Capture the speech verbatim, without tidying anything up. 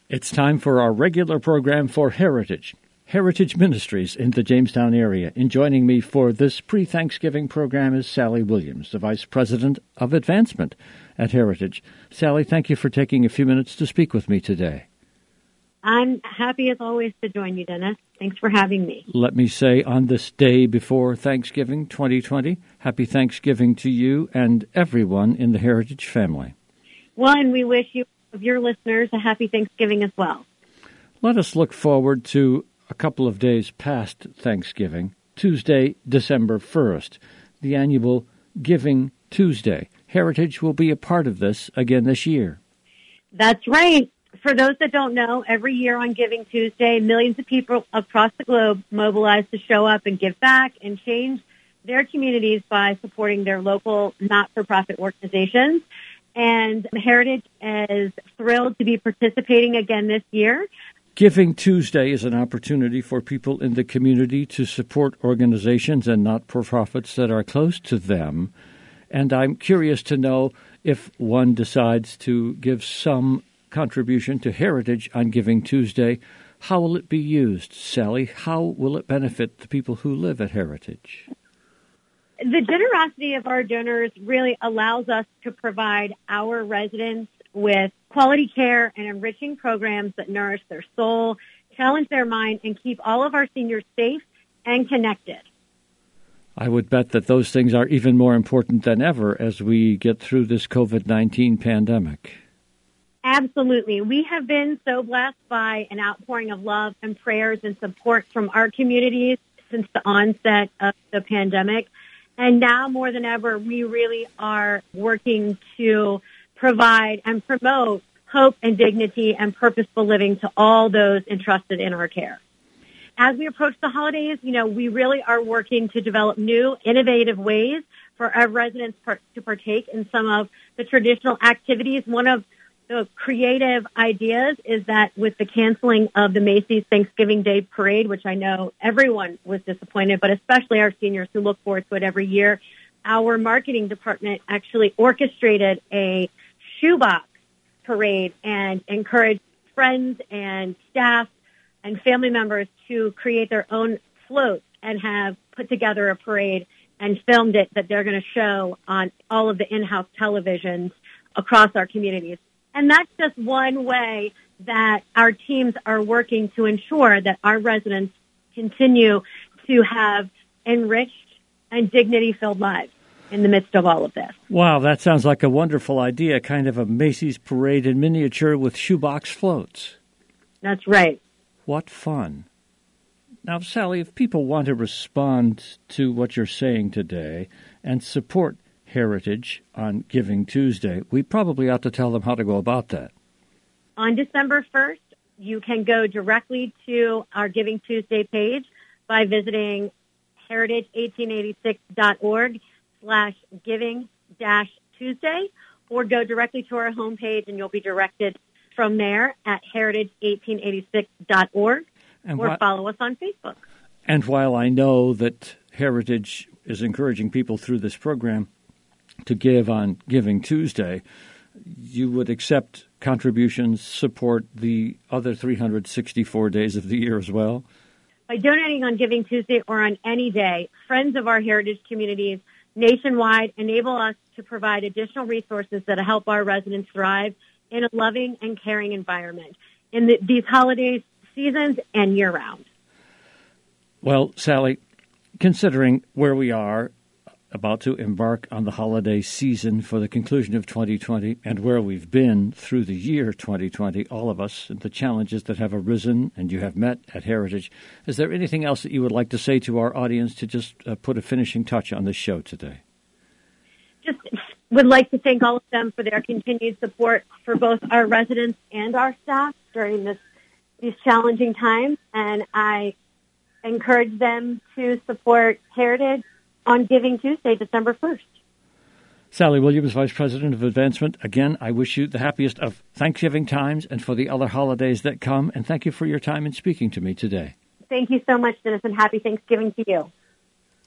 It's time for our regular program for Heritage. Heritage Ministries in the Jamestown area. And joining me for this pre-Thanksgiving program is Sally Williams, the Vice President of Advancement at Heritage. Sally, thank you for taking a few minutes to speak with me today. I'm happy as always to join you, Dennis. Thanks for having me. Let me say on this day before Thanksgiving twenty twenty, happy Thanksgiving to you and everyone in the Heritage family. Well, and we wish you, of your listeners, a happy Thanksgiving as well. Let us look forward to a couple of days past Thanksgiving, Tuesday, December first, the annual Giving Tuesday. Heritage will be a part of this again this year. That's right. For those that don't know, every year on Giving Tuesday, millions of people across the globe mobilize to show up and give back and change their communities by supporting their local not-for-profit organizations. And Heritage is thrilled to be participating again this year. Giving Tuesday is an opportunity for people in the community to support organizations and not-for-profits that are close to them. And I'm curious to know if one decides to give some contribution to Heritage on Giving Tuesday, how will it be used, Sally? How will it benefit the people who live at Heritage? The generosity of our donors really allows us to provide our residents with quality care and enriching programs that nourish their soul, challenge their mind, and keep all of our seniors safe and connected. I would bet that those things are even more important than ever as we get through this covid nineteen pandemic. Absolutely. We have been so blessed by an outpouring of love and prayers and support from our communities since the onset of the pandemic. And now more than ever, we really are working to provide and promote hope and dignity and purposeful living to all those entrusted in our care. As we approach the holidays, you know, we really are working to develop new, innovative ways for our residents part- to partake in some of the traditional activities. One of the creative ideas is that with the canceling of the Macy's Thanksgiving Day Parade, which I know everyone was disappointed, but especially our seniors who look forward to it every year, our marketing department actually orchestrated a shoebox parade and encouraged friends and staff and family members to create their own floats and have put together a parade and filmed it that they're going to show on all of the in-house televisions across our communities. And that's just one way that our teams are working to ensure that our residents continue to have enriched and dignity-filled lives in the midst of all of this. Wow, that sounds like a wonderful idea, kind of a Macy's parade in miniature with shoebox floats. That's right. What fun. Now, Sally, if people want to respond to what you're saying today and support Heritage on Giving Tuesday, we probably ought to tell them how to go about that. On December first, you can go directly to our Giving Tuesday page by visiting heritage eighteen eighty-six dot org slash giving dash Tuesday, or go directly to our homepage and you'll be directed from there at heritage eighteen eighty-six dot org, and or wh- follow us on Facebook. And while I know that Heritage is encouraging people through this program to give on Giving Tuesday, you would accept contributions, support the other three hundred sixty-four days of the year as well? By donating on Giving Tuesday or on any day, friends of our Heritage communities nationwide enable us to provide additional resources that help our residents thrive in a loving and caring environment in the, these holiday seasons and year-round. Well, Sally, considering where we are about to embark on the holiday season for the conclusion of twenty twenty and where we've been through the year twenty twenty, all of us, and the challenges that have arisen and you have met at Heritage, is there anything else that you would like to say to our audience to just uh, put a finishing touch on this show today? Just would like to thank all of them for their continued support for both our residents and our staff during this these challenging times, and I encourage them to support Heritage on Giving Tuesday, December first. Sally Williams, Vice President of Advancement. Again, I wish you the happiest of Thanksgiving times and for the other holidays that come, and thank you for your time in speaking to me today. Thank you so much, Dennis, and happy Thanksgiving to you.